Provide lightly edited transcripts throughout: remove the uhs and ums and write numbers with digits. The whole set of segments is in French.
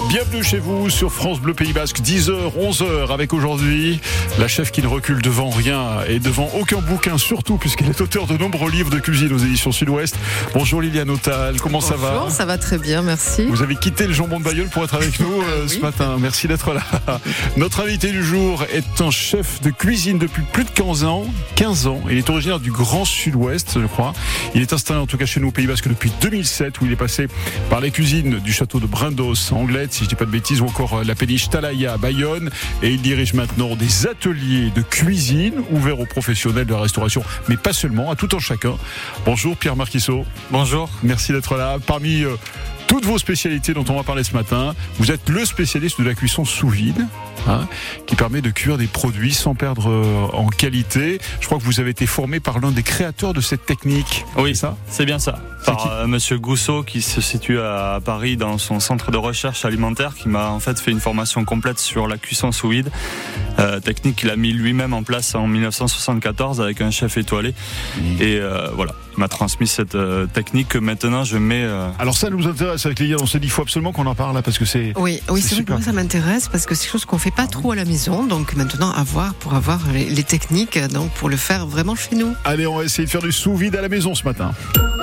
Bienvenue chez vous sur France Bleu Pays Basque, 10h, 11h, avec aujourd'hui la chef qui ne recule devant rien et devant aucun bouquin, surtout puisqu'elle est auteure de nombreux livres de cuisine aux éditions Sud-Ouest. Bonjour Liliane Autal, comment ça va ? Bonjour, ça va très bien, merci. Vous avez quitté le jambon de Bailleul pour être avec nous ce matin, merci d'être là. Notre invité du jour est un chef de cuisine depuis plus de 15 ans. Il est originaire du Grand Sud-Ouest, je crois. Il est installé en tout cas chez nous au Pays Basque depuis 2007, où il est passé par les cuisines du château de Brindos, Anglette, si je dis pas de bêtises, ou encore la péniche Talaya à Bayonne. Et il dirige maintenant des ateliers de cuisine ouverts aux professionnels de la restauration, mais pas seulement, à tout un chacun. Bonjour Pierre Marquisseau. Bonjour. Merci d'être là. Parmi toutes vos spécialités dont on va parler ce matin, vous êtes le spécialiste de la cuisson sous vide, qui permet de cuire des produits sans perdre en qualité. Je crois que vous avez été formé par l'un des créateurs de cette technique. Oui, c'est ça ? C'est bien ça. Par Monsieur Gousseau, qui se situe à Paris dans son centre de recherche alimentaire, qui m'a en fait fait une formation complète sur la cuisson sous vide. Technique qu'il a mis lui-même en place en 1974 avec un chef étoilé. Et voilà, il m'a transmis cette technique que maintenant je mets... Alors ça nous intéresse avec Liliane, on s'est dit il faut absolument qu'on en parle là parce que c'est... Oui, c'est vrai que moi ça m'intéresse parce que c'est quelque chose qu'on fait pas trop à la maison, donc maintenant pour avoir les techniques, donc pour le faire vraiment chez nous. Allez, on va essayer de faire du sous vide à la maison ce matin.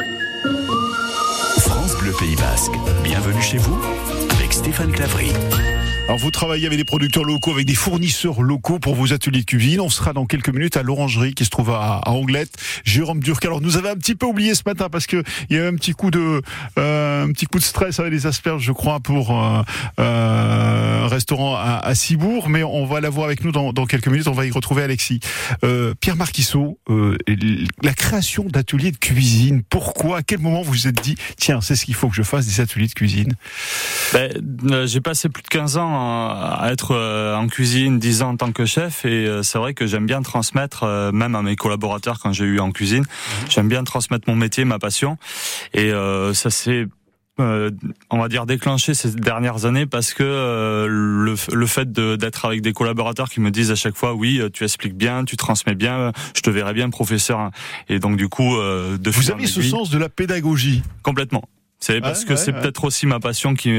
France Bleu Pays Basque, bienvenue chez vous avec Stéphane Claverie. Alors vous travaillez avec des producteurs locaux, avec des fournisseurs locaux pour vos ateliers de cuisine. On sera dans quelques minutes à l'Orangerie qui se trouve à Anglette. Jérôme Durc. Alors nous avait un petit peu oublié ce matin parce que il y a eu un petit coup de stress avec les asperges, je crois, pour un restaurant à Cibourg. Mais on va l'avoir avec nous dans quelques minutes. On va y retrouver Alexis. Pierre Marquisseau, la création d'ateliers de cuisine. Pourquoi ? À quel moment vous vous êtes dit tiens, c'est ce qu'il faut que je fasse, des ateliers de cuisine ? J'ai passé plus de 15 ans à être en cuisine, 10 ans en tant que chef, et c'est vrai que j'aime bien transmettre, même à mes collaborateurs quand j'ai eu en cuisine, j'aime bien transmettre mon métier, ma passion, et ça s'est on va dire déclenché ces dernières années parce que le fait d'être avec des collaborateurs qui me disent à chaque fois oui, tu expliques bien, tu transmets bien, je te verrai bien professeur, et donc du coup vous avez ce sens de la pédagogie complètement. C'est parce que c'est peut-être aussi ma passion qui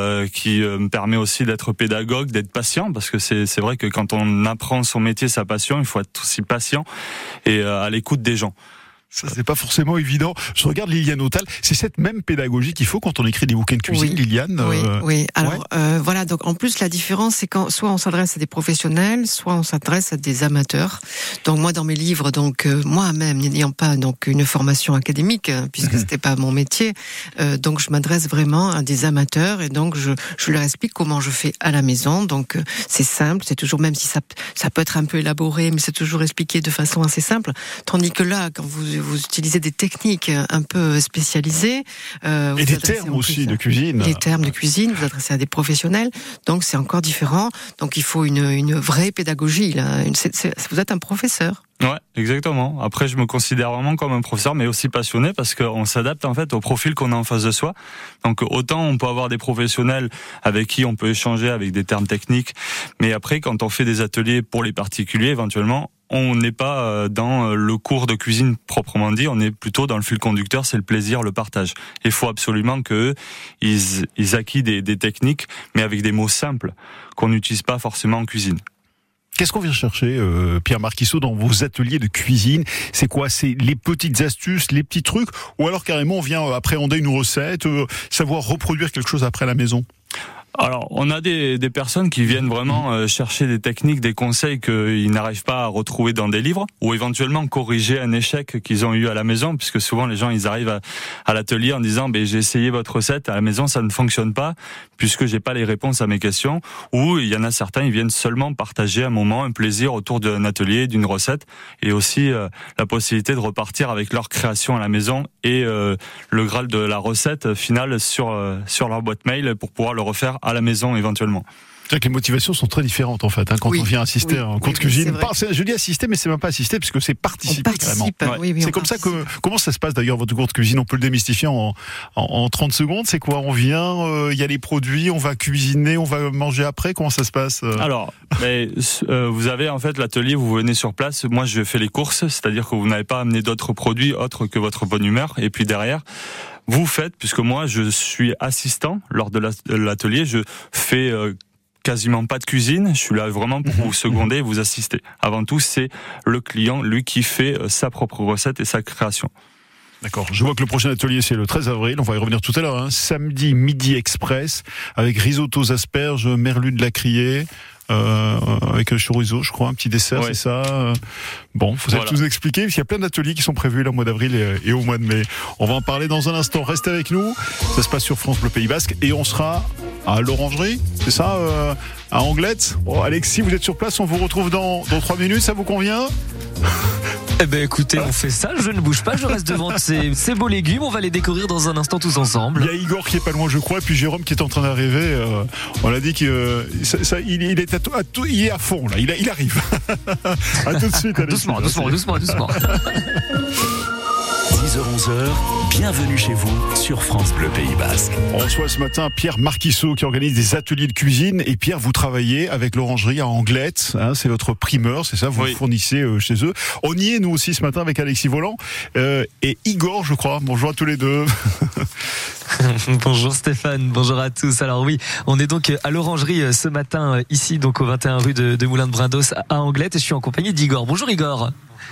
me permet aussi d'être pédagogue, d'être patient, parce que c'est vrai que quand on apprend son métier, sa passion, il faut être aussi patient et à l'écoute des gens. Ça, c'est pas forcément évident. Je regarde Liliane Autal. C'est cette même pédagogie qu'il faut quand on écrit des bouquins de cuisine, Liliane. Oui. Alors, voilà. Donc, en plus, la différence, c'est quand soit on s'adresse à des professionnels, soit on s'adresse à des amateurs. Donc, moi, dans mes livres, moi-même, n'ayant pas donc une formation académique, puisque c'était pas mon métier, donc je m'adresse vraiment à des amateurs et donc je leur explique comment je fais à la maison. Donc, c'est simple. C'est toujours, même si ça peut être un peu élaboré, mais c'est toujours expliqué de façon assez simple. Tandis que là, quand vous utilisez des techniques un peu spécialisées. Et des termes aussi de cuisine. Les termes de cuisine, vous adressez à des professionnels, donc c'est encore différent. Donc il faut une vraie pédagogie. Là. Vous êtes un professeur. Ouais, exactement. Après, je me considère vraiment comme un professeur, mais aussi passionné, parce qu'on s'adapte en fait au profil qu'on a en face de soi. Donc autant on peut avoir des professionnels avec qui on peut échanger avec des termes techniques, mais après quand on fait des ateliers pour les particuliers, éventuellement, on n'est pas dans le cours de cuisine proprement dit, on est plutôt dans le fil conducteur, c'est le plaisir, le partage. Il faut absolument qu'ils acquient des techniques, mais avec des mots simples, qu'on n'utilise pas forcément en cuisine. Qu'est-ce qu'on vient chercher, Pierre Marquisseau, dans vos ateliers de cuisine ? C'est quoi ? C'est les petites astuces, les petits trucs ? Ou alors carrément on vient appréhender une recette, savoir reproduire quelque chose après à la maison ? Alors, on a des personnes qui viennent vraiment chercher des techniques, des conseils qu'ils n'arrivent pas à retrouver dans des livres, ou éventuellement corriger un échec qu'ils ont eu à la maison, puisque souvent les gens ils arrivent à l'atelier en disant j'ai essayé votre recette, à la maison ça ne fonctionne pas, puisque j'ai pas les réponses à mes questions, ou il y en a certains, ils viennent seulement partager un moment, un plaisir autour d'un atelier, d'une recette, et aussi la possibilité de repartir avec leur création à la maison et le Graal de la recette finale sur leur boîte mail pour pouvoir le refaire à la maison éventuellement. C'est-à-dire que les motivations sont très différentes en fait quand on vient assister à un cours de cuisine. Je dis assister, mais c'est même pas assister puisque c'est participer carrément. C'est comme ça que comment ça se passe d'ailleurs votre cours de cuisine? On peut le démystifier en 30 secondes. C'est quoi? On vient, il y a les produits, on va cuisiner, on va manger après. Comment ça se passe? Alors, vous avez en fait l'atelier, vous venez sur place. Moi, je fais les courses, c'est-à-dire que vous n'avez pas amené d'autres produits autres que votre bonne humeur. Et puis derrière, vous faites, puisque moi je suis assistant lors de l'atelier, je fais quasiment pas de cuisine, je suis là vraiment pour vous seconder et vous assister. Avant tout, c'est le client, lui, qui fait sa propre recette et sa création. D'accord. Je vois que le prochain atelier, c'est le 13 avril. On va y revenir tout à l'heure. Samedi, midi express, avec risotto aux asperges, merlu de la criée, avec chorizo, je crois, un petit dessert, c'est ça. Bon, vous allez tout nous expliquer, parce qu'il y a plein d'ateliers qui sont prévus là au mois d'avril et au mois de mai. On va en parler dans un instant. Restez avec nous. Ça se passe sur France Bleu Pays Basque et on sera à l'Orangerie, c'est ça, à Anglette. Bon, Alexis, vous êtes sur place. On vous retrouve dans 3 minutes. Ça vous convient? Eh ben écoutez, on fait ça, je ne bouge pas, je reste devant ces beaux légumes, on va les découvrir dans un instant tous ensemble. Il y a Igor qui est pas loin, je crois, et puis Jérôme qui est en train d'arriver. On a dit qu'il il est à fond là, il arrive. À tout de suite. Doucement. 10h-11h, bienvenue chez vous sur France Bleu Pays Basque. On reçoit ce matin Pierre Marquisseau qui organise des ateliers de cuisine. Et Pierre, vous travaillez avec l'Orangerie à Anglette, c'est votre primeur, c'est ça, vous fournissez chez eux. On y est nous aussi ce matin avec Alexis Volant et Igor, je crois. Bonjour à tous les deux. Bonjour Stéphane, bonjour à tous. Alors oui, on est donc à l'Orangerie ce matin, ici donc au 21 rue de Moulin de Brindos à Anglette, et je suis en compagnie d'Igor. Bonjour Igor.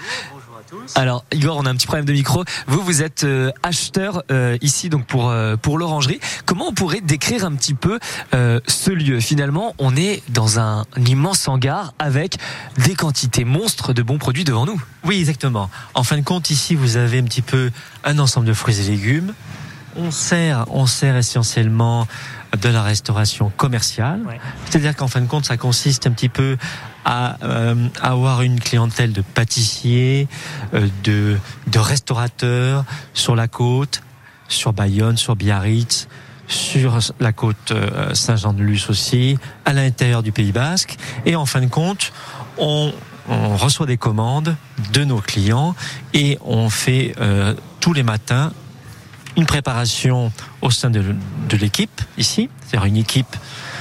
Alors Igor, on a un petit problème de micro. Vous êtes acheteur ici donc pour l'Orangerie. Comment on pourrait décrire un petit peu ce lieu? Finalement, on est dans un immense hangar avec des quantités monstres de bons produits devant nous. Oui, exactement. En fin de compte, ici, vous avez un petit peu un ensemble de fruits et légumes. On sert essentiellement de la restauration commerciale. Ouais. C'est-à-dire qu'en fin de compte, ça consiste un petit peu à avoir une clientèle de pâtissiers, de restaurateurs sur la côte, sur Bayonne, sur Biarritz, sur la côte Saint-Jean-de-Luz aussi, à l'intérieur du Pays Basque. Et en fin de compte, on reçoit des commandes de nos clients et on fait tous les matins une préparation au sein de l'équipe ici, c'est-à-dire une équipe.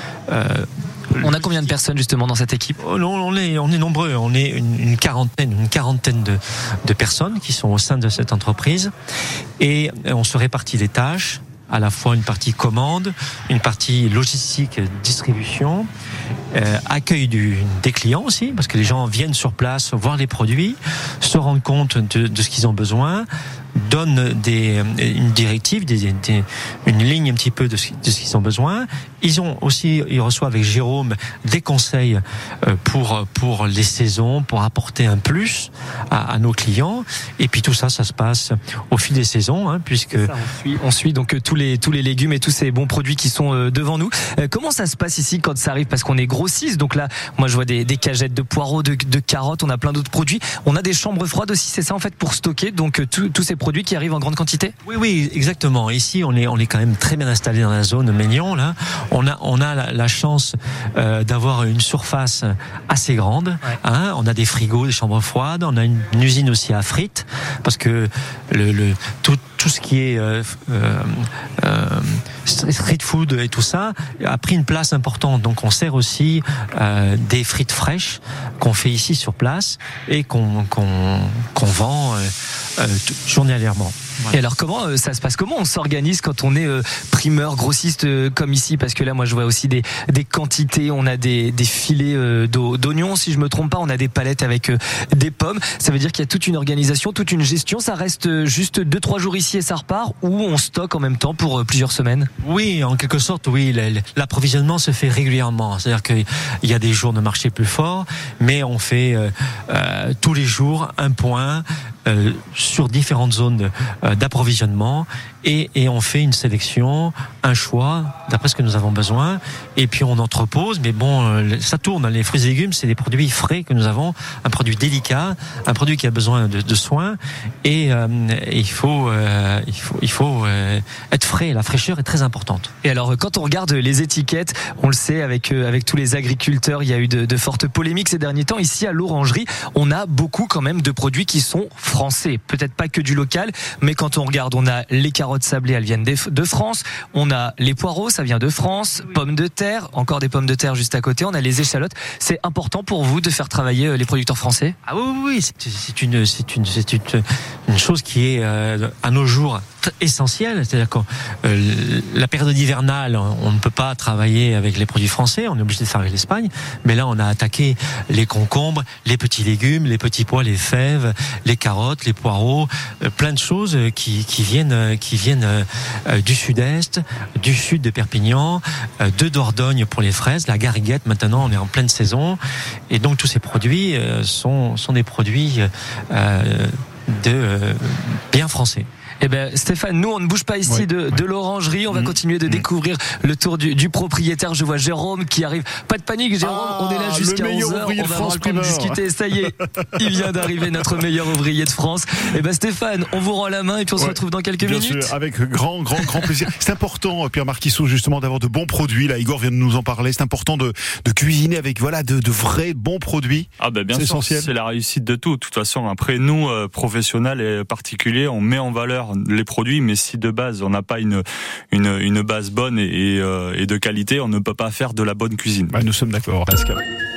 On a combien de personnes justement dans cette équipe? On est nombreux, on est une quarantaine de personnes qui sont au sein de cette entreprise, et on se répartit les tâches, à la fois une partie commande, une partie logistique, distribution, accueil des clients aussi, parce que les gens viennent sur place voir les produits, se rendent compte de ce qu'ils ont besoin, donnent une directive, une ligne un petit peu de ce qu'ils ont besoin. Ils reçoivent avec Jérôme des conseils pour les saisons, pour apporter un plus à nos clients. Et puis tout ça se passe au fil des saisons, puisque on suit donc tous les légumes et tous ces bons produits qui sont devant nous. Comment ça se passe ici quand ça arrive? Parce qu'on est grossiste, donc là, moi je vois des cagettes de poireaux, de carottes, on a plein d'autres produits. On a des chambres froides aussi, c'est ça en fait, pour stocker donc tous ces produits qui arrivent en grande quantité? Oui, exactement. Ici, on est quand même très bien installé dans la zone Maignan, là. On a la chance d'avoir une surface assez grande. Ouais. On a des frigos, des chambres froides. On a une usine aussi à frites, parce que tout ce qui est street food et tout ça a pris une place importante. Donc on sert aussi des frites fraîches qu'on fait ici sur place et qu'on vend journalièrement. Voilà. Et alors comment ça se passe? Comment on s'organise quand on est primeur, grossiste comme ici? Parce que là moi je vois aussi des quantités, on a des filets d'oignons, si je me trompe pas, on a des palettes avec des pommes. Ça veut dire qu'il y a toute une organisation, toute une gestion. Ça reste juste 2-3 jours ici et ça repart, ou on stocke en même temps pour plusieurs semaines? Oui, en quelque sorte, oui. L'approvisionnement se fait régulièrement. C'est-à-dire qu'il y a des jours de marché plus forts, mais on fait tous les jours un point sur différentes zones d'approvisionnement, et on fait une sélection, un choix d'après ce que nous avons besoin, et puis on entrepose. Mais bon, ça tourne. Les fruits et légumes, c'est des produits frais que nous avons, un produit délicat, un produit qui a besoin de soins, et il faut être frais. La fraîcheur est très importante. Et alors, quand on regarde les étiquettes, on le sait, avec tous les agriculteurs, il y a eu de fortes polémiques ces derniers temps. Ici à l'Orangerie, on a beaucoup quand même de produits qui sont français. Peut-être pas que du local, mais quand on regarde, on a les carottes sablées, elles viennent de France. On a les poireaux, ça vient de France. Pommes de terre, encore des pommes de terre juste à côté. On a les échalotes. C'est important pour vous de faire travailler les producteurs français? Ah oui, c'est une chose qui est à nos jours essentielle. C'est-à-dire que la période hivernale, on ne peut pas travailler avec les produits français, on est obligé de faire avec l'Espagne. Mais là, on a attaqué les concombres, les petits légumes, les petits pois, les fèves, les carottes, les poireaux, plein de choses qui viennent du sud-est, du sud de Perpignan, de Dordogne pour les fraises, la gariguette. Maintenant, on est en pleine saison, et donc tous ces produits sont des produits bien français. Eh ben, Stéphane, nous on ne bouge pas ici de l'orangerie. On va continuer de découvrir le tour du propriétaire. Je vois Jérôme qui arrive. Pas de panique, Jérôme. On est là jusqu'à 11h. On va avoir le temps de discuter. Ça y est, il vient d'arriver, notre meilleur ouvrier de France. Eh ben, Stéphane, on vous rend la main et puis on se retrouve dans quelques minutes. Bien sûr, avec grand plaisir. C'est important, Pierre Marquisseau, justement, d'avoir de bons produits. Là, Igor vient de nous en parler. C'est important de cuisiner avec, de vrais bons produits. Ah, ben, bien c'est sûr. Essentiel. C'est la réussite de tout. De toute façon, après, nous, professionnels et particuliers, on met en valeur les produits, mais si de base on n'a pas une base bonne et de qualité, on ne peut pas faire de la bonne cuisine. Nous sommes d'accord, Pascal.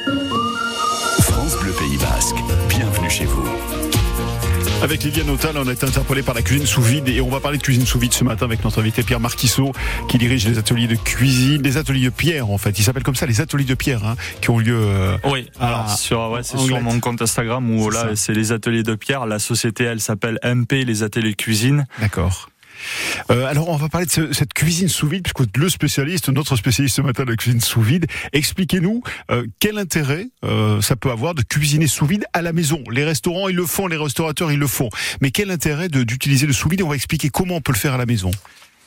France Bleu Pays Basque, bienvenue chez vous. Avec Liliane Autal, on a été interpellé par la cuisine sous vide, et on va parler de cuisine sous vide ce matin avec notre invité Pierre Marquisseau, qui dirige les ateliers de cuisine, les ateliers de Pierre en fait. Ils s'appellent comme ça, les ateliers de Pierre, qui ont lieu. Oui. Alors c'est sur mon compte Instagram où c'est les ateliers de Pierre. La société, elle s'appelle MP, les ateliers de cuisine. D'accord. Alors on va parler de cette cuisine sous vide, puisque notre spécialiste ce matin de la cuisine sous vide. Expliquez-nous quel intérêt ça peut avoir de cuisiner sous vide à la maison. Les restaurants ils le font, les restaurateurs ils le font, mais quel intérêt d'utiliser le sous vide? On va expliquer comment on peut le faire à la maison.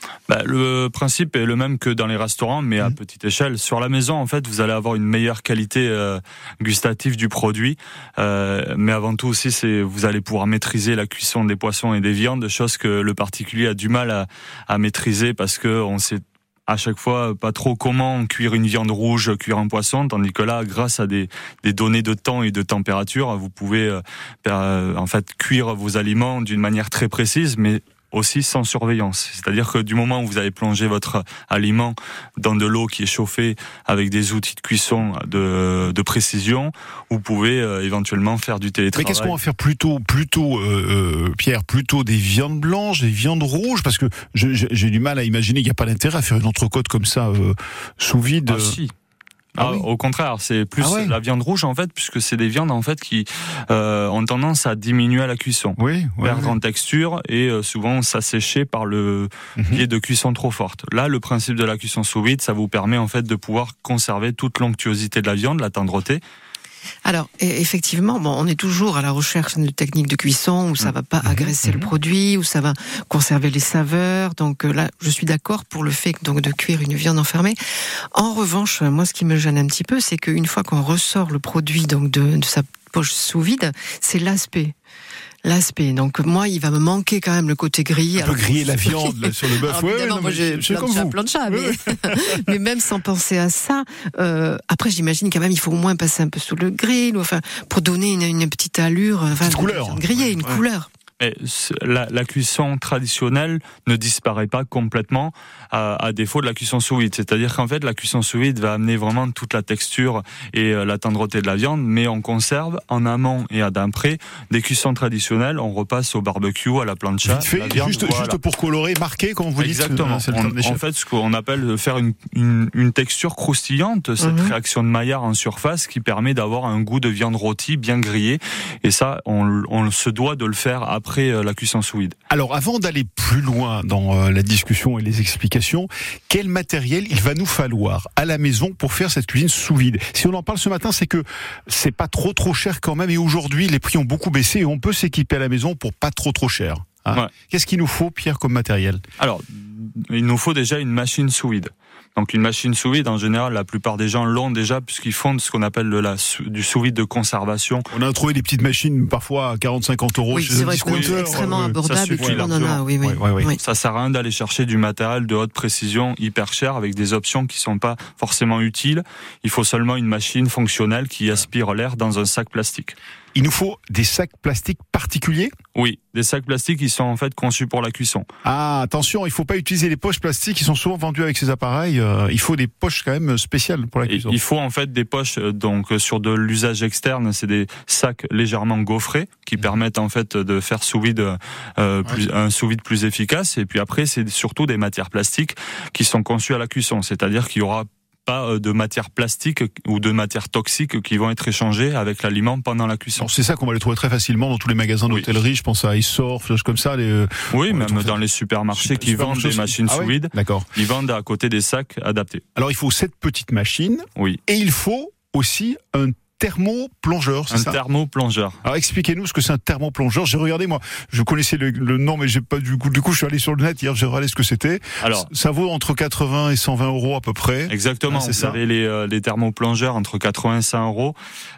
Le principe est le même que dans les restaurants, mais à petite échelle. Sur la maison, en fait, vous allez avoir une meilleure qualité gustative du produit. Mais avant tout aussi, vous allez pouvoir maîtriser la cuisson des poissons et des viandes, chose que le particulier a du mal à maîtriser parce que on sait à chaque fois pas trop comment cuire une viande rouge, cuire un poisson, tandis que là, grâce à des données de temps et de température, vous pouvez en fait cuire vos aliments d'une manière très précise, mais aussi sans surveillance. C'est-à-dire que du moment où vous avez plongé votre aliment dans de l'eau qui est chauffée avec des outils de cuisson de précision, vous pouvez éventuellement faire du télétravail. Mais qu'est-ce qu'on va faire plutôt Pierre, plutôt des viandes blanches, des viandes rouges? Parce que j'ai du mal à imaginer qu'il n'y a pas d'intérêt à faire une entrecôte comme ça sous vide. Ah si. Au contraire, c'est plus la viande rouge en fait, puisque c'est des viandes en fait qui ont tendance à diminuer à la cuisson, perdre en texture et souvent s'assécher par le biais de cuisson trop forte. Là, le principe de la cuisson sous vide, ça vous permet en fait de pouvoir conserver toute l'onctuosité de la viande, la tendreté. Alors, effectivement, on est toujours à la recherche de techniques de cuisson où ça va pas agresser le produit, où ça va conserver les saveurs. Donc là, je suis d'accord pour le fait de cuire une viande enfermée. En revanche, moi, ce qui me gêne un petit peu, c'est qu'une fois qu'on ressort le produit de sa poche sous vide, c'est l'aspect. Donc moi, il va me manquer quand même le côté grillé. On peut griller la viande sur le bœuf. Moi, j'ai plein de chats, mais même sans penser à ça. Après, j'imagine quand même, il faut au moins passer un peu sous le grill, pour donner une petite allure, une couleur, grillée, une couleur. Mais la cuisson traditionnelle ne disparaît pas complètement à défaut de la cuisson sous vide. C'est-à-dire qu'en fait, la cuisson sous vide va amener vraiment toute la texture et la tendreté de la viande, mais on conserve en amont et à d'après des cuissons traditionnelles. On repasse au barbecue, à la plancha. Vite fait, juste pour colorer, marquer, quand vous dites. Exactement. En fait, ce qu'on appelle faire une texture croustillante, cette réaction de Maillard en surface qui permet d'avoir un goût de viande rôtie bien grillée. Et ça, on se doit de le faire après la cuisson sous vide. Alors, avant d'aller plus loin dans la discussion et les explications, quel matériel il va nous falloir à la maison pour faire cette cuisine sous vide? Si on en parle ce matin, c'est que c'est pas trop cher quand même, et aujourd'hui les prix ont beaucoup baissé et on peut s'équiper à la maison pour pas trop cher. Qu'est-ce qu'il nous faut, Pierre, comme matériel? Alors, il nous faut déjà une machine sous vide. Donc une machine sous vide, en général, la plupart des gens l'ont déjà puisqu'ils font ce qu'on appelle du sous vide de conservation. On a trouvé des petites machines parfois à 40-50 euros chez les discounters. C'est extrêmement abordable. On en a, oui. Ça sert à rien d'aller chercher du matériel de haute précision hyper cher avec des options qui sont pas forcément utiles. Il faut seulement une machine fonctionnelle qui aspire l'air dans un sac plastique. Il nous faut des sacs plastiques particuliers ? Oui, des sacs plastiques qui sont en fait conçus pour la cuisson. Ah, attention, il faut pas utiliser les poches plastiques qui sont souvent vendues avec ces appareils. Il faut des poches quand même spéciales pour la cuisson. Il faut en fait des poches donc sur de l'usage externe, c'est des sacs légèrement gaufrés qui permettent en fait de faire sous vide un sous vide plus efficace. Et puis après, c'est surtout des matières plastiques qui sont conçues à la cuisson, c'est-à-dire qu'il y aura pas de matières plastiques ou de matières toxiques qui vont être échangées avec l'aliment pendant la cuisson. C'est ça qu'on va les trouver très facilement dans tous les magasins d'hôtellerie. Je pense à iSurf, choses comme ça. Oui, même dans les supermarchés qui vendent des machines sous vide. D'accord. Ils vendent à côté des sacs adaptés. Alors il faut cette petite machine. Oui. Et il faut aussi un thermoplongeur, c'est ça ? Un thermoplongeur. Alors expliquez-nous ce que c'est un thermoplongeur. J'ai regardé, moi, je connaissais le nom, mais j'ai pas du coup je suis allé sur le net hier, j'ai regardé ce que c'était. Alors, ça vaut entre 80 et 120 euros à peu près. Exactement. Vous avez les thermoplongeurs entre 80 et 100 euros.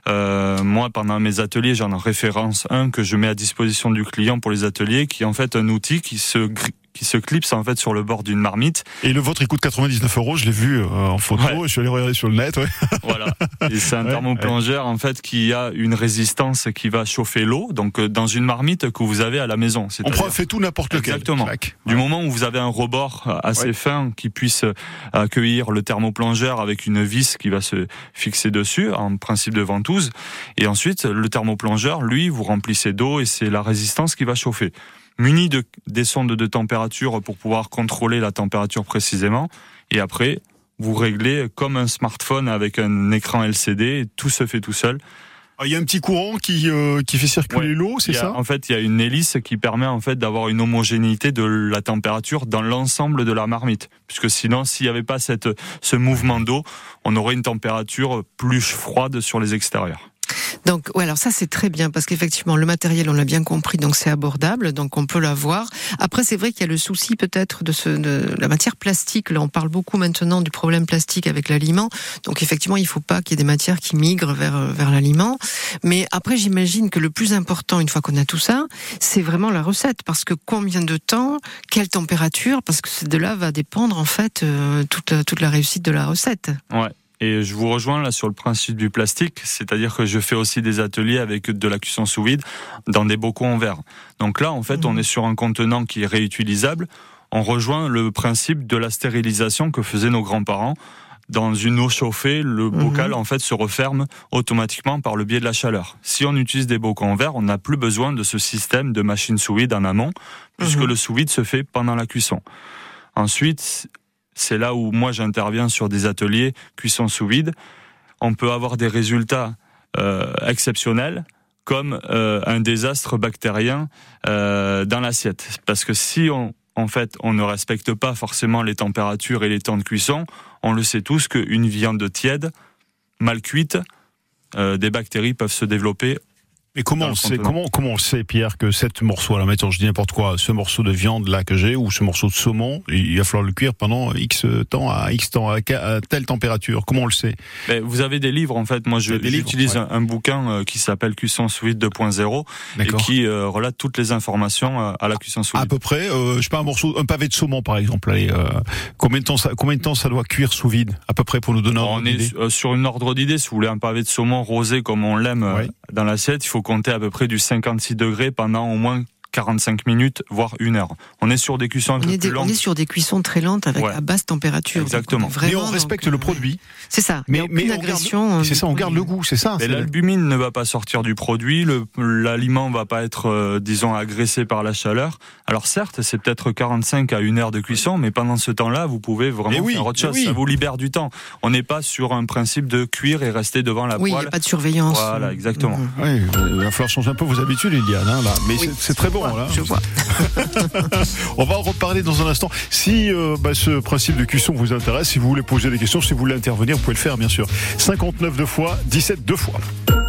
Moi, pendant mes ateliers, j'en ai référence un que je mets à disposition du client pour les ateliers, qui est en fait un outil qui se clipse en fait sur le bord d'une marmite. Et le vôtre il coûte 99 euros, je l'ai vu en photo, ouais. Je suis allé regarder sur le net. Ouais. Voilà. Et c'est un thermoplongeur en fait qui a une résistance qui va chauffer l'eau, donc dans une marmite que vous avez à la maison. On fait tout n'importe lequel. Exactement. Du moment où vous avez un rebord assez fin qui puisse accueillir le thermoplongeur avec une vis qui va se fixer dessus, en principe de ventouse, et ensuite le thermoplongeur, lui, vous remplissez d'eau et c'est la résistance qui va chauffer. Muni des sondes de température pour pouvoir contrôler la température précisément. Et après, vous réglez comme un smartphone avec un écran LCD. Et tout se fait tout seul. Il y a un petit courant qui fait circuler l'eau, c'est ça ? En fait, il y a une hélice qui permet en fait d'avoir une homogénéité de la température dans l'ensemble de la marmite. Puisque sinon, s'il n'y avait pas ce mouvement d'eau, on aurait une température plus froide sur les extérieurs. Donc, ouais, alors ça c'est très bien parce qu'effectivement le matériel on l'a bien compris, donc c'est abordable, donc on peut l'avoir. Après c'est vrai qu'il y a le souci peut-être de la matière plastique. Là on parle beaucoup maintenant du problème plastique avec l'aliment. Donc effectivement il faut pas qu'il y ait des matières qui migrent vers l'aliment. Mais après j'imagine que le plus important une fois qu'on a tout ça, c'est vraiment la recette, parce que combien de temps, quelle température, parce que de là va dépendre en fait toute la réussite de la recette. Ouais. Et je vous rejoins là sur le principe du plastique, c'est-à-dire que je fais aussi des ateliers avec de la cuisson sous vide dans des bocaux en verre. Donc là, en fait, on est sur un contenant qui est réutilisable. On rejoint le principe de la stérilisation que faisaient nos grands-parents. Dans une eau chauffée, le bocal en fait se referme automatiquement par le biais de la chaleur. Si on utilise des bocaux en verre, on n'a plus besoin de ce système de machine sous vide en amont, puisque le sous vide se fait pendant la cuisson. Ensuite, c'est là où moi j'interviens sur des ateliers cuisson sous vide. On peut avoir des résultats exceptionnels, comme un désastre bactérien dans l'assiette. Parce que si on ne respecte pas forcément les températures et les temps de cuisson, on le sait tous qu'une viande tiède, mal cuite, des bactéries peuvent se développer. Mais comment on sait, Pierre, que cet morceau, alors mettons, je dis n'importe quoi, ce morceau de viande là que j'ai, ou ce morceau de saumon, il va falloir le cuire pendant X temps, à telle température. Comment on le sait ? Vous avez des livres, en fait. Moi, j'utilise un bouquin qui s'appelle Cuisson sous vide 2.0 et qui relate toutes les informations à la cuisson sous vide. À peu près, je sais pas, un pavé de saumon, par exemple. Allez, combien de temps ça doit cuire sous vide, à peu près, pour nous donner un ordre d'idée ? On est sur une ordre d'idée. Si vous voulez un pavé de saumon rosé comme on l'aime dans l'assiette, il faut compter à peu près du 56 degrés pendant au moins 45 minutes, voire 1 heure. On est sur des cuissons un peu plus longues. On est sur des cuissons très lentes avec à basse température. Exactement. Mais on respecte le produit. C'est ça. Mais agression. C'est ça, on garde le goût, c'est ça. Mais l'albumine ne va pas sortir du produit, l'aliment va pas être, disons, agressé par la chaleur. Alors certes, c'est peut-être 45 à 1 heure de cuisson, mais pendant ce temps-là, vous pouvez vraiment faire autre chose. Ça vous libère du temps. On n'est pas sur un principe de cuire et rester devant la poêle. Oui, il n'y a pas de surveillance. Voilà, exactement. Oui, il va falloir changer un peu vos habitudes, Eliane, là. Mais c'est très bon. Là. Je vois. On va en reparler dans un instant. Si ce principe de cuisson vous intéresse, si vous voulez poser des questions, si vous voulez intervenir, vous pouvez le faire, bien sûr. 59 2 fois, 17 2 fois.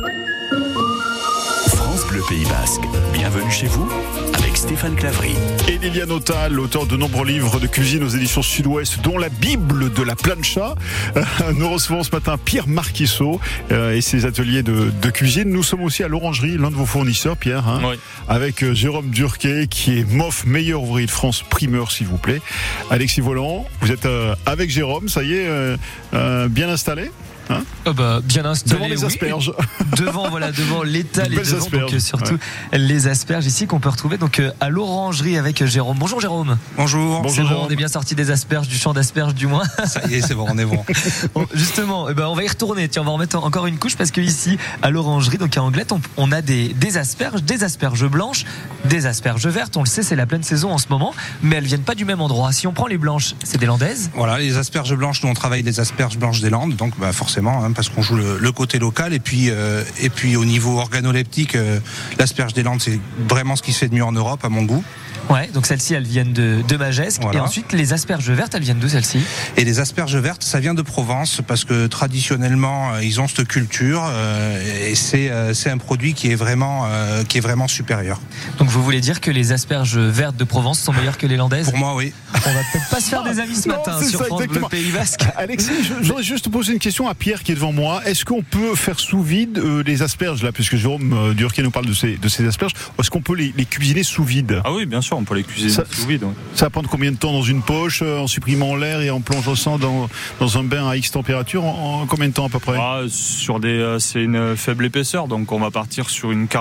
France Bleu Pays Basque. Bienvenue chez vous avec Stéphane Claverie. Et Liliane Otal, l'auteur de nombreux livres de cuisine aux éditions Sud-Ouest, dont la Bible de la plancha. Nous recevons ce matin Pierre Marquissot et ses ateliers de cuisine. Nous sommes aussi à l'Orangerie, l'un de vos fournisseurs, Pierre, avec Jérôme Durquet, qui est MOF, meilleur ouvrier de France, primeur, s'il vous plaît. Alexis Volant, vous êtes avec Jérôme, ça y est, bien installé, Bien installé. Devant les asperges. Devant l'étal et devant asperges. donc surtout les asperges ici qu'on peut retrouver donc à l'orangerie avec Jérôme. Bonjour Jérôme. Bonjour. C'est bon, on est bien sorti des asperges, du champ d'asperges du moins. Ça y est, c'est bon, on est bon. Justement, on va y retourner. Tiens, on va en remettre encore une couche parce que ici à l'orangerie, donc à Anglette, on a des asperges blanches, des asperges vertes. On le sait, c'est la pleine saison en ce moment, mais elles viennent pas du même endroit. Si on prend les blanches, c'est des landaises. Voilà, les asperges blanches, nous on travaille des asperges blanches des Landes, donc forcément, parce qu'on joue le côté local, et puis au niveau organoleptique, l'asperge des Landes, c'est vraiment ce qui se fait de mieux en Europe à mon goût. Ouais, donc celles-ci, elles viennent de Magesque. Voilà. Et ensuite, les asperges vertes, elles viennent d'où celles-ci? Et les asperges vertes, ça vient de Provence, parce que traditionnellement, ils ont cette culture, et c'est un produit qui est vraiment supérieur. Donc vous voulez dire que les asperges vertes de Provence sont meilleures que les landaises? Pour moi, oui. On va peut-être pas se faire des amis ce matin c'est sur ça, France Bleu exactement. Pays Basque. Alexis, j'aurais juste poser une question à Pierre qui est devant moi. Est-ce qu'on peut faire sous vide les asperges là, puisque Jérôme Durquet nous parle de ces asperges, est-ce qu'on peut les cuisiner sous vide? Ah oui, bien sûr, on peut les cuisiner sous vide. Ouais. Ça va prendre combien de temps dans une poche, en supprimant l'air et en plongeant dans un bain à X température, en combien de temps à peu près? C'est une faible épaisseur, donc on va partir sur une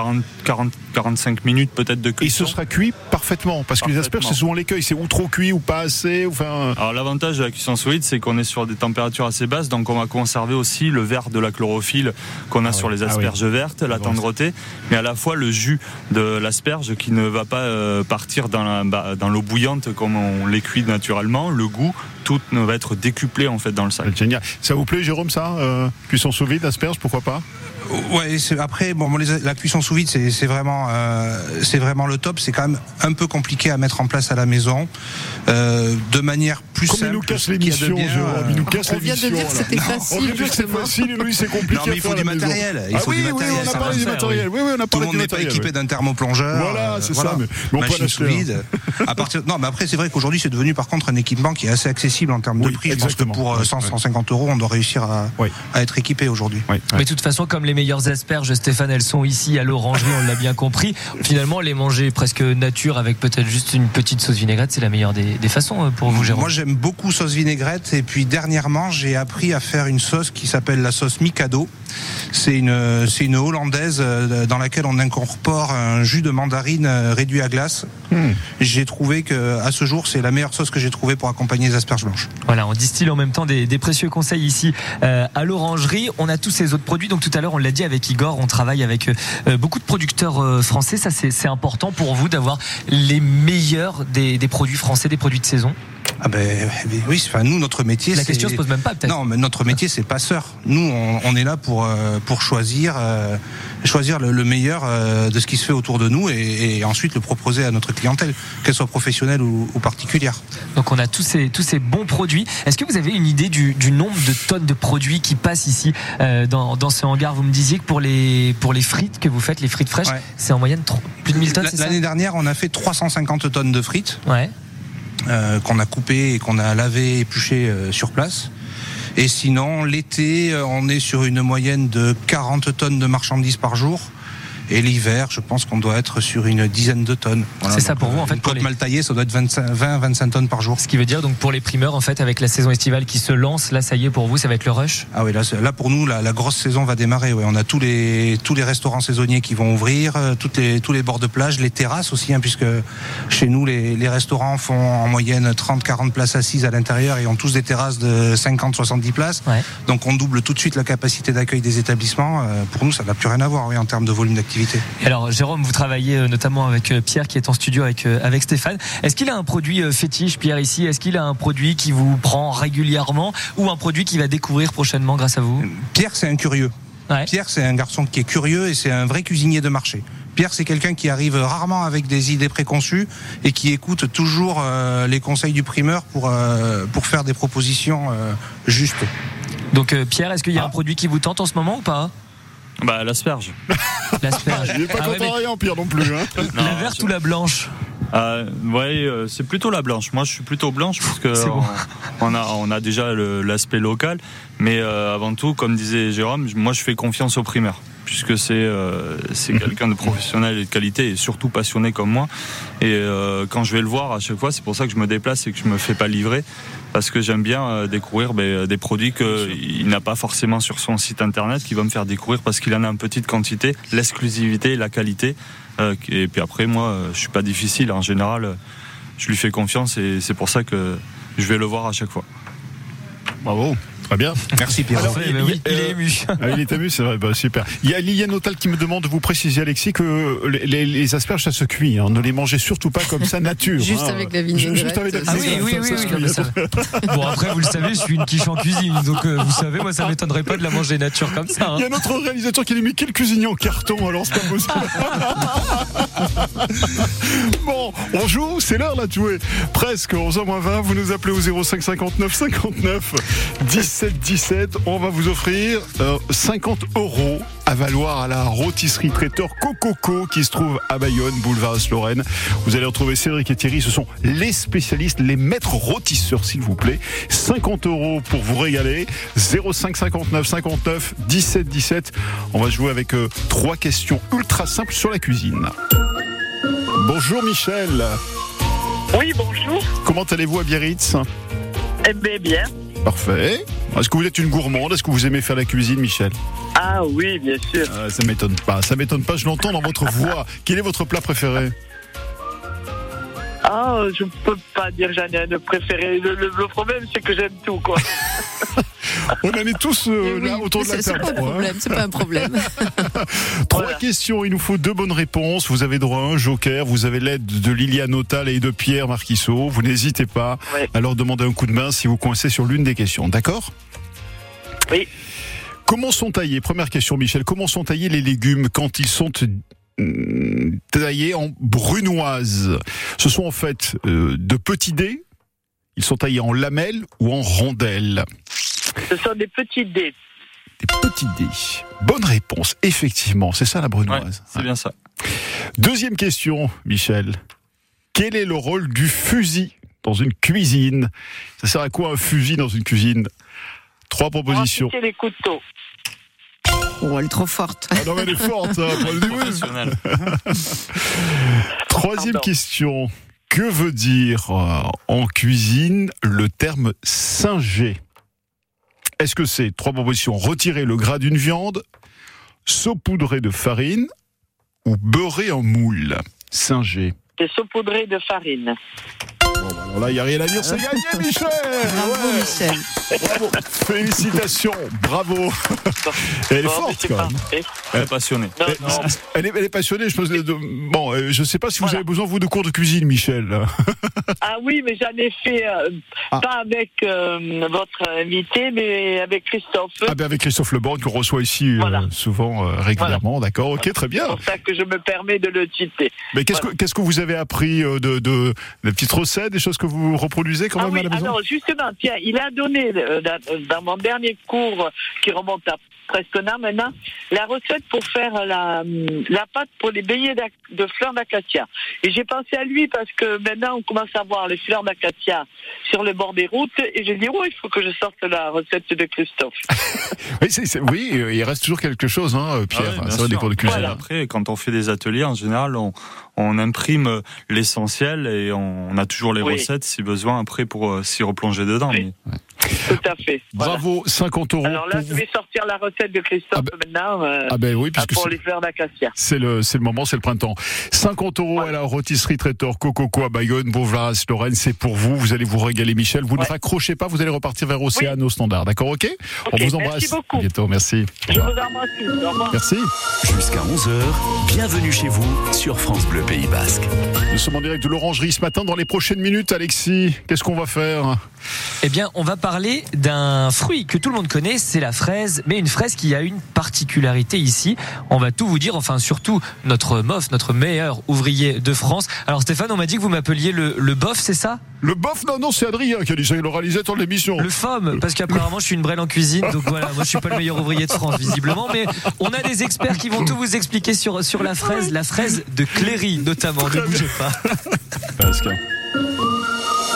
45 minutes peut-être de cuisson. Et ce sera cuit parfaitement, parce que les asperges c'est souvent l'écueil, c'est ou trop cuit ou pas assez. Alors l'avantage de la cuisson sous vide, c'est qu'on est sur des températures assez basses, donc on va conserver aussi le vert de la chlorophylle qu'on a sur les asperges vertes, la tendreté, mais à la fois le jus de l'asperge qui ne va pas partir dans l'eau bouillante comme on les cuit naturellement. Le goût, tout va être décuplé en fait dans le sac. Génial. Ça vous plaît, Jérôme, ça cuisson sous vide, asperges, pourquoi pas? Ouais, après, la cuisson sous vide, c'est vraiment le top. C'est quand même un peu compliqué à mettre en place à la maison, de manière plus simple. Comme il nous casse l'émission, Jérôme. Il nous casse On vient de dire que c'était facile. On vient de dire que c'est facile, et lui c'est compliqué. Non, mais il faut du matériel. Oui, on a parlé du matériel. Oui, on a Tout le parlé monde du n'est pas matériel. équipé d'un thermoplongeur. Voilà, c'est ça. Mais on peut machine sous vide. Non, mais après, c'est vrai qu'aujourd'hui, c'est devenu par contre un équipement qui est assez accessible en termes de prix. Je pense que pour 150 euros, on doit réussir à être équipé aujourd'hui. Mais de toute façon, comme les meilleures asperges, Stéphane, elles sont ici à l'orangerie, on l'a bien compris. Finalement, les manger presque nature avec peut-être juste une petite sauce vinaigrette, c'est la meilleure des façons pour vous, Jérôme. Moi, j'aime beaucoup sauce vinaigrette, et puis dernièrement, j'ai appris à faire une sauce qui s'appelle la sauce Mikado. C'est une hollandaise dans laquelle on incorpore un jus de mandarine réduit à glace. J'ai trouvé que à ce jour, c'est la meilleure sauce que j'ai trouvée pour accompagner les asperges blanches. Voilà, on distille en même temps des précieux conseils ici à l'orangerie. On a tous ces autres produits. Donc tout à l'heure, on l'a dit avec Igor, on travaille avec beaucoup de producteurs français. Ça, c'est important pour vous d'avoir les meilleurs des produits français, des produits de saison. Ah oui, nous notre métier. La question se pose même pas peut-être. Non, mais notre métier c'est passeur. Nous on est là pour choisir le meilleur de ce qui se fait autour de nous et ensuite le proposer à notre clientèle, qu'elle soit professionnelle ou particulière. Donc on a tous ces bons produits. Est-ce que vous avez une idée du nombre de tonnes de produits qui passent ici dans ce hangar? Vous me disiez que pour les frites que vous faites, les frites fraîches, c'est en moyenne plus de 1000 tonnes. L'année dernière, on a fait 350 tonnes de frites. Ouais. Qu'on a coupé et qu'on a lavé, épluché sur place. Et sinon, l'été, on est sur une moyenne de 40 tonnes de marchandises par jour. Et l'hiver, je pense qu'on doit être sur une dizaine de tonnes. Voilà, c'est ça pour vous en fait. Une côte mal taillée, ça doit être 20-25 tonnes par jour. Ce qui veut dire donc pour les primeurs en fait, avec la saison estivale qui se lance, là ça y est pour vous, ça va être le rush. Ah oui, là pour nous la grosse saison va démarrer. Ouais, on a tous les restaurants saisonniers qui vont ouvrir, tous les bords de plage, les terrasses aussi, puisque chez nous les restaurants font en moyenne 30-40 places assises à l'intérieur et ont tous des terrasses de 50-70 places. Ouais. Donc on double tout de suite la capacité d'accueil des établissements. Pour nous, ça n'a plus rien à voir en termes de volume d'activité. Et alors Jérôme, vous travaillez notamment avec Pierre qui est en studio avec Stéphane. Est-ce qu'il a un produit fétiche, Pierre, ici? Est-ce qu'il a un produit qui vous prend régulièrement ou un produit qu'il va découvrir prochainement grâce à vous? Pierre, c'est un curieux. Ouais. Pierre, c'est un garçon qui est curieux et c'est un vrai cuisinier de marché. Pierre, c'est quelqu'un qui arrive rarement avec des idées préconçues et qui écoute toujours les conseils du primeur pour faire des propositions justes. Donc Pierre, est-ce qu'il y a un produit qui vous tente en ce moment ou pas? L'asperge. L'asperge. Il n'est pas content rien, Pierre non plus. La verte ou la blanche? C'est plutôt la blanche. Moi, je suis plutôt blanche parce que bon. on a déjà l'aspect local, mais avant tout, comme disait Jérôme, moi, je fais confiance au primeur. puisque c'est quelqu'un de professionnel et de qualité et surtout passionné comme moi. Et quand je vais le voir à chaque fois, c'est pour ça que je me déplace et que je me fais pas livrer, parce que j'aime bien découvrir des produits qu'il n'a pas forcément sur son site internet, qu'il va me faire découvrir parce qu'il en a en petite quantité, l'exclusivité, la qualité. Et puis après, moi, je suis pas difficile. En général, je lui fais confiance et c'est pour ça que je vais le voir à chaque fois. Bravo. Très bien. Merci Pierre. Alors, il est ému. Il est ému, c'est vrai. Super. Il y a Liliane Autal qui me demande de vous préciser, Alexis, que les asperges, ça se cuit. Ne les mangez surtout pas comme ça, nature. Juste avec la vinaigrette. Juste avec la Ah oui. Bon, après, vous le savez, je suis une quiche en cuisine. Donc, vous savez, moi, ça m'étonnerait pas de la manger nature comme ça. Il y a notre réalisateur qui a mis quel cuisinier en carton, alors c'est pas possible. Bon, on joue, c'est l'heure là de jouer. Presque, 11h20, vous nous appelez au 05 59 59 17 17. On va vous offrir 50 € à valoir à la rôtisserie traiteur Cococo qui se trouve à Bayonne, boulevard Lorraine. Vous allez retrouver Cédric et Thierry, ce sont les spécialistes, les maîtres rôtisseurs s'il vous plaît. 50 € pour vous régaler. 05 59 59 17 17. On va jouer avec 3 questions ultra simples sur la cuisine. Bonjour Michel. Oui, bonjour. Comment allez-vous à Biarritz ? Eh bien, bien. Parfait. Est-ce que vous êtes une gourmande ? Est-ce que vous aimez faire la cuisine, Michel ? Ah oui, bien sûr. Ça m'étonne pas. Ça m'étonne pas. Je l'entends dans votre voix. Quel est votre plat préféré ? Ah, je peux pas dire que j'en ai un de préféré. Le problème, c'est que j'aime tout, quoi. On en est tous là autour de la table. C'est pas un problème. C'est pas un problème. 3 questions. Il nous faut 2 bonnes réponses. Vous avez droit à un joker. Vous avez l'aide de Liliane Autal et de Pierre Marquisseau. Vous n'hésitez pas à leur demander un coup de main si vous coincez sur l'une des questions. D'accord ? Oui. Comment sont taillés ? Première question, Michel. Comment sont taillés les légumes quand ils sont taillés en brunoise ? Ce sont en fait de petits dés. Ils sont taillés en lamelles ou en rondelles ? Ce sont des petits dés. Des petits dés. Bonne réponse, effectivement. C'est ça la brunoise. Ouais, c'est bien ça. Deuxième question, Michel. Quel est le rôle du fusil dans une cuisine ? Ça sert à quoi un fusil dans une cuisine ? 3 propositions. C'est les couteaux. Oh, elle est trop forte. Ah non, mais elle est forte. Professionnel. Troisième question. Que veut dire en cuisine le terme singer ? Est-ce que c'est 3 propositions ? Retirer le gras d'une viande, saupoudrer de farine ou beurrer en moule ? Singer. C'est saupoudré de farine. Bon, alors là, il n'y a rien à dire, c'est gagné, Michel. Bravo, Michel. Bravo. Félicitations, bravo. Elle est forte, quand même. Elle est passionnée. Elle est passionnée, je pense. Bon, je ne sais pas si vous avez besoin, vous, de cours de cuisine, Michel. Ah oui, mais j'en ai fait, pas avec votre invité, mais avec Christophe. Ah ben avec Christophe Leborgne, qu'on reçoit ici souvent, régulièrement. Voilà. D'accord, ok, très bien. C'est pour ça que je me permets de le citer. Mais qu'est-ce que vous avez appris de petites recettes, des choses que vous reproduisez quand même à la maison ? Alors justement, tiens, il a donné dans mon dernier cours qui remonte à presque un an maintenant, la recette pour faire la pâte pour les beignets de fleurs d'acacia. Et j'ai pensé à lui parce que maintenant on commence à voir les fleurs d'acacia sur le bord des routes et j'ai dit il faut que je sorte la recette de Christophe. Oui, il reste toujours quelque chose, hein, Pierre. Ah oui, c'est vrai, des cours de cuisine. Voilà. Après, quand on fait des ateliers, en général, on imprime l'essentiel et on a toujours les recettes si besoin après pour s'y replonger dedans. Oui. Mais... Tout à fait. Bravo, 50 €. Alors là, je vais sortir la recette de Christophe maintenant oui, pour les fleurs d'acacia. C'est le moment, c'est le printemps. 50 € à la rôtisserie traiteur Cococo à Bayonne, boulevard Lorraine, c'est pour vous. Vous allez vous régaler, Michel. Vous ne raccrochez pas, vous allez repartir vers Océane au standard. D'accord, ok ? On vous embrasse. Merci beaucoup. À bientôt, merci. Je vous embrasse. Au revoir. Merci. Jusqu'à 11h, bienvenue chez vous sur France Bleu Pays Basque. Nous sommes en direct de l'Orangerie ce matin. Dans les prochaines minutes, Alexis, qu'est-ce qu'on va faire ? Eh bien, on va parler d'un fruit que tout le monde connaît, c'est la fraise, mais une fraise qui a une particularité ici. On va tout vous dire, enfin surtout notre MOF, notre meilleur ouvrier de France. Alors Stéphane, on m'a dit que vous m'appeliez le bof, c'est ça ? Le bof, non, c'est Adrien qui a dit ça, le réalisateur de l'émission. Le FOM, parce qu'apparemment je suis une brêle en cuisine, donc voilà, moi je suis pas le meilleur ouvrier de France visiblement, mais on a des experts qui vont tout vous expliquer sur la fraise de Cléry notamment, ne bougez pas.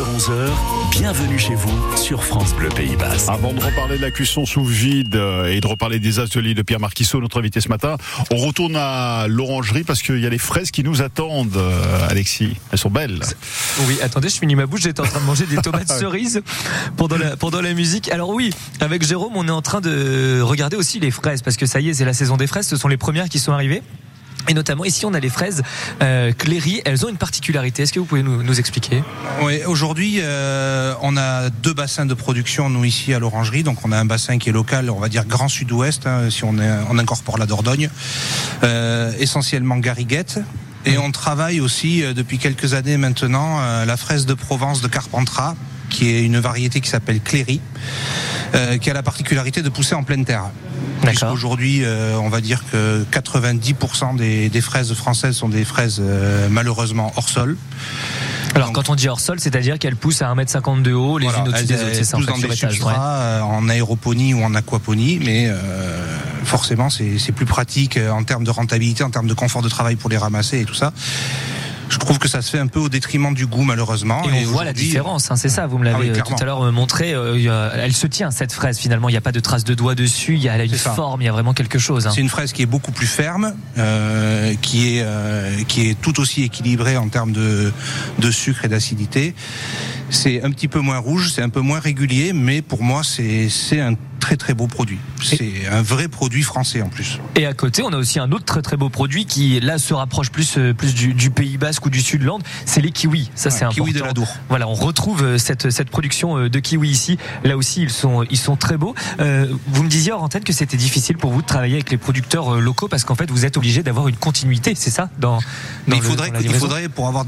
10h-11h, bienvenue chez vous sur France Bleu Pays Basque. Avant de reparler de la cuisson sous vide et de reparler des ateliers de Pierre Marquisseau, notre invité ce matin, on retourne à l'orangerie parce qu'il y a les fraises qui nous attendent, Alexis. Elles sont belles. Oui, attendez, je finis ma bouche, j'étais en train de manger des tomates cerises pendant la musique. Alors oui, avec Jérôme, on est en train de regarder aussi les fraises parce que ça y est, c'est la saison des fraises, ce sont les premières qui sont arrivées. Et notamment ici on a les fraises Cléry, elles ont une particularité, est-ce que vous pouvez nous expliquer? Oui, aujourd'hui on a 2 bassins de production nous ici à l'orangerie, donc on a un bassin qui est local, on va dire Grand Sud-Ouest, si on incorpore la Dordogne, essentiellement gariguette. Et on travaille aussi depuis quelques années maintenant la fraise de Provence de Carpentras, qui est une variété qui s'appelle Cléry, qui a la particularité de pousser en pleine terre. Puisqu'aujourd'hui, on va dire que 90% des fraises françaises sont des fraises malheureusement hors sol. Alors donc, quand on dit hors sol, c'est-à-dire qu'elles poussent à 1,50 m de haut, les unes au-dessus des autres, c'est ça, poussent dans des substrats, en aéroponie ou en aquaponie, mais forcément c'est plus pratique en termes de rentabilité, en termes de confort de travail pour les ramasser et tout ça. Je trouve que ça se fait un peu au détriment du goût, malheureusement. Et on voit la différence, c'est ça, vous me l'avez tout à l'heure montré, elle se tient, cette fraise, finalement, il n'y a pas de traces de doigts dessus, elle a une forme, il y a vraiment quelque chose. C'est une fraise qui est beaucoup plus ferme, qui est tout aussi équilibrée en termes de sucre et d'acidité. C'est un petit peu moins rouge, c'est un peu moins régulier, mais pour moi, c'est un très très beau produit. C'est un vrai produit français en plus. Et à côté, on a aussi un autre très très beau produit qui là se rapproche plus du Pays Basque ou du Sud-Land, c'est les kiwis. Ça c'est important. Kiwis de l'Adour. Voilà, on retrouve cette production de kiwis ici. Là aussi, ils sont très beaux. Vous me disiez hors antenne que c'était difficile pour vous de travailler avec les producteurs locaux parce qu'en fait, vous êtes obligé d'avoir une continuité, c'est ça il faudrait pour avoir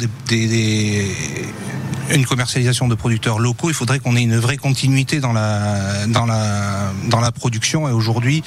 une commercialisation de producteurs locaux, il faudrait qu'on ait une vraie continuité dans la production. Et aujourd'hui,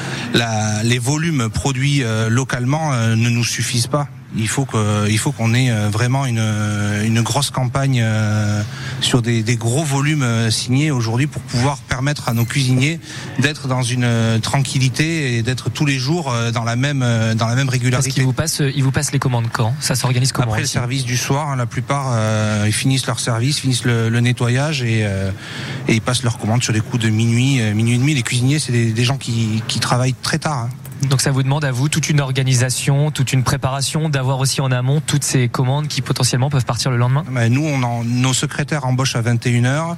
les volumes produits localement ne nous suffisent pas. Il faut qu'on ait vraiment une grosse campagne sur des gros volumes signés aujourd'hui pour pouvoir permettre à nos cuisiniers d'être dans une tranquillité et d'être tous les jours dans la même régularité. Parce qu'ils vous passent les commandes quand? Ça s'organise comment? Après le service du soir, la plupart ils finissent leur service, finissent le nettoyage et ils passent leurs commandes sur les coups de minuit et demi. Les cuisiniers, c'est des gens qui travaillent très tard. Donc ça vous demande à vous toute une organisation, toute une préparation, d'avoir aussi en amont toutes ces commandes qui potentiellement peuvent partir le lendemain? Nous, nos secrétaires embauchent à 21h.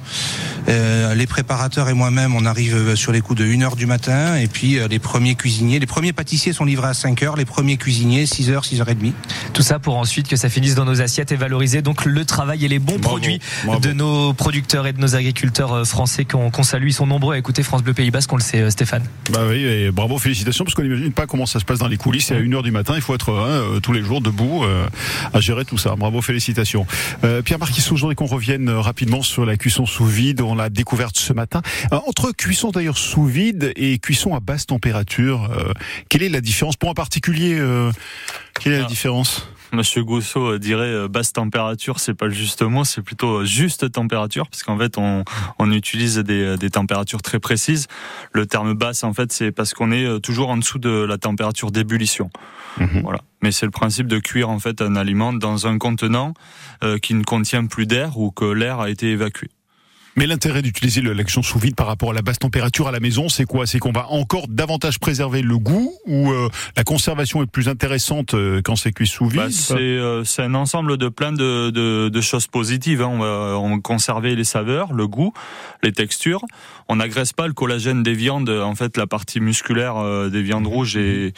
Les préparateurs et moi-même, on arrive sur les coups de 1h du matin. Et puis les premiers pâtissiers sont livrés à 5h. Les premiers cuisiniers, 6h, 6h30. Tout ça pour ensuite que ça finisse dans nos assiettes et valoriser donc le travail et les bons produits de nos producteurs et de nos agriculteurs français qu'on salue. Ils sont nombreux à écouter France Bleu Pays Basque, on le sait, Stéphane. Bah oui, et bravo, félicitations, parce qu'on n'imagine pas comment ça se passe dans les coulisses. Et à 1h du matin, il faut être tous les jours debout à gérer tout ça. Bravo, félicitations. Pierre Marquisseau, je voudrais qu'on revienne rapidement sur la cuisson sous vide. On l'a découverte ce matin. Entre cuisson d'ailleurs sous vide et cuisson à basse température, quelle est la différence? Pour un particulier, quelle est la différence? Monsieur Gousseau dirait basse température, c'est pas le juste mot, c'est plutôt juste température, parce qu'en fait on utilise des températures très précises. Le terme basse, en fait, c'est parce qu'on est toujours en dessous de la température d'ébullition. Voilà. Mais c'est le principe de cuire en fait un aliment dans un contenant qui ne contient plus d'air ou que l'air a été évacué. Mais l'intérêt d'utiliser la cuisson sous vide par rapport à la basse température à la maison, c'est quoi? C'est qu'on va encore davantage préserver le goût, ou la conservation est plus intéressante quand c'est cuit sous vide? C'est un ensemble de plein de choses positives. On va conserver les saveurs, le goût, les textures. On n'agresse pas le collagène des viandes, en fait la partie musculaire des viandes rouges et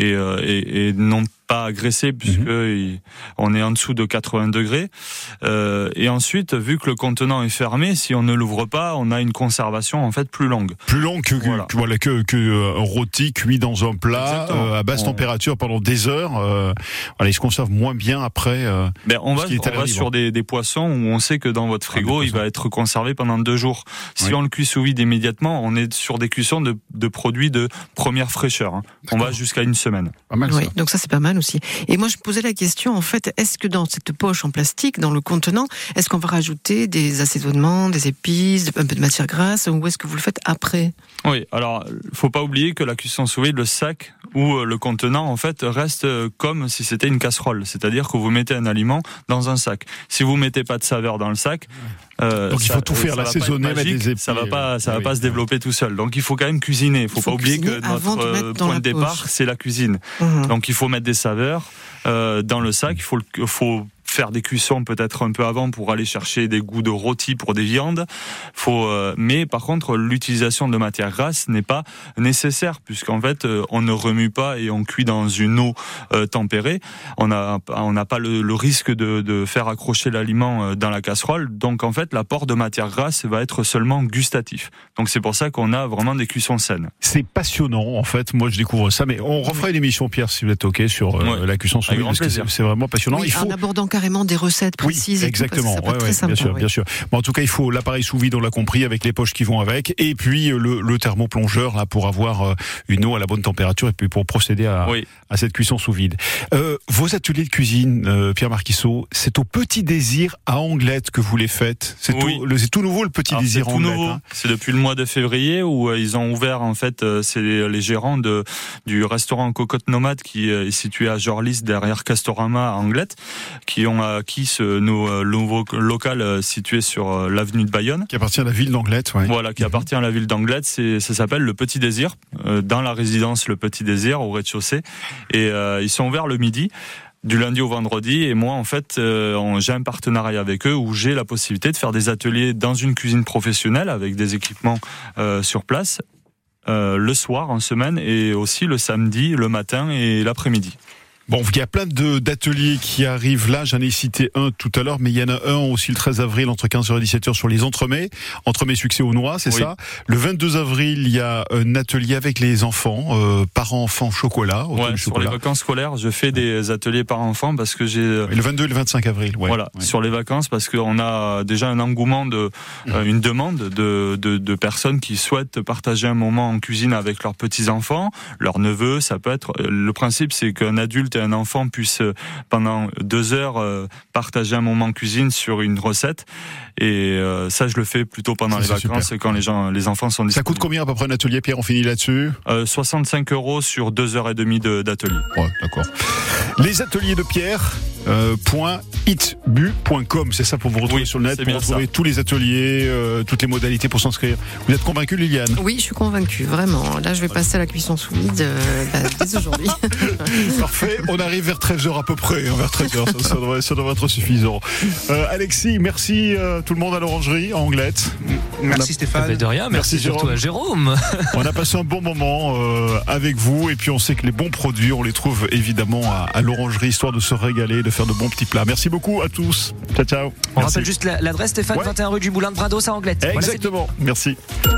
non pas agressé puisque on est en dessous de 80 degrés. Et ensuite, vu que le contenant est fermé, si on ne l'ouvre pas, on a une conservation en fait plus longue. Plus longue que rôti cuit dans un plat à basse température pendant des heures. Il se conserve moins bien après. On va sur des poissons où on sait que dans votre frigo, il va être conservé pendant 2 jours. Si on le cuit sous vide immédiatement, on est sur des cuissons de produits de première fraîcheur. On va jusqu'à 1 semaine. Pas mal, ça. Donc ça c'est pas mal aussi. Et moi, je me posais la question, en fait, est-ce que dans cette poche en plastique, dans le contenant, est-ce qu'on va rajouter des assaisonnements, des épices, un peu de matière grasse, ou est-ce que vous le faites après? Oui, alors, faut pas oublier que la cuisson sous vide, le sac ou le contenant, en fait, reste comme si c'était une casserole. C'est-à-dire que vous mettez un aliment dans un sac. Si vous mettez pas de saveur dans le sac, donc il faut tout faire, l'assaisonner, mettre des épices. Ça va pas se développer tout seul. Donc il faut quand même cuisiner. Il faut pas oublier que notre point de départ, c'est la cuisine. Donc il faut mettre des saveurs dans le sac. Il faut faire des cuissons peut-être un peu avant pour aller chercher des goûts de rôti pour des viandes. Mais par contre, l'utilisation de matière grasse n'est pas nécessaire puisqu'en fait, on ne remue pas et on cuit dans une eau tempérée. On n'a pas le risque de faire accrocher l'aliment dans la casserole. Donc en fait, l'apport de matière grasse va être seulement gustatif. Donc c'est pour ça qu'on a vraiment des cuissons saines. C'est passionnant en fait. Moi, je découvre ça, mais on refera une émission, Pierre, si vous êtes ok sur la cuisson sous vide, parce que c'est vraiment passionnant. Oui, en abordant carrément des recettes précises. Oui, exactement. Bien sûr. Bon, en tout cas, il faut l'appareil sous vide, on l'a compris, avec les poches qui vont avec, et puis le thermoplongeur là pour avoir une eau à la bonne température et puis pour procéder à cette cuisson sous vide. Vos ateliers de cuisine, Pierre Marquissot, c'est au Petit Désir à Anglette que vous les faites. C'est tout nouveau, le Petit Désir à Anglette. Nouveau. C'est depuis le mois de février où ils ont ouvert, en fait, c'est les gérants du restaurant Cocotte Nomade qui est situé à Jorlis derrière Castorama à Anglette, qui ont acquis ce nouveau local situé sur l'avenue de Bayonne. Qui appartient à la ville d'Anglette, Voilà, qui appartient à la ville d'Anglette. Ça s'appelle le Petit Désir, dans la résidence Le Petit Désir, au rez-de-chaussée. Et ils sont ouverts le midi, du lundi au vendredi. Et moi, en fait, j'ai un partenariat avec eux où j'ai la possibilité de faire des ateliers dans une cuisine professionnelle avec des équipements sur place, le soir, en semaine, et aussi le samedi, le matin et l'après-midi. Bon, il y a plein d'ateliers qui arrivent là. J'en ai cité un tout à l'heure, mais il y en a un aussi le 13 avril entre 15h et 17h sur les entremets succès aux noix, c'est ça. Le 22 avril, il y a un atelier avec les enfants, parents-enfants chocolat. Sur les vacances scolaires, je fais des ateliers parents-enfants parce que j'ai... Et le 22 et le 25 avril, sur les vacances, parce qu'on a déjà un engouement une demande de personnes qui souhaitent partager un moment en cuisine avec leurs petits-enfants, leurs neveux, ça peut être... Le principe, c'est qu'un adulte et un enfant puissent pendant 2 heures partager un moment en cuisine sur une recette, et ça je le fais plutôt pendant les vacances quand les enfants sont disponibles. Ça coûte combien à peu près un atelier, Pierre? On finit là-dessus. 65 € sur 2h30 d'atelier. Ouais, d'accord. Les ateliers de Pierre .itbu.com, c'est ça, pour vous retrouver sur le net, pour retrouver tous les ateliers, toutes les modalités pour s'inscrire. Vous êtes convaincu, Liliane? Oui, je suis convaincue, vraiment. Là, je vais passer à la cuisson sous vide dès aujourd'hui. Parfait, on arrive vers 13h à peu près, vers 13h, ça devrait être suffisant. Alexis, merci tout le monde à l'Orangerie, à Anglette. Merci Stéphane. De rien, merci surtout à Jérôme. On a passé un bon moment avec vous, et puis on sait que les bons produits, on les trouve évidemment à l'Orangerie, histoire de se régaler, de faire de bons petits plats. Merci beaucoup à tous. Ciao, ciao. On rappelle juste l'adresse, Stéphane, 21 rue du Moulin de Brindos à Anglette. Exactement, merci.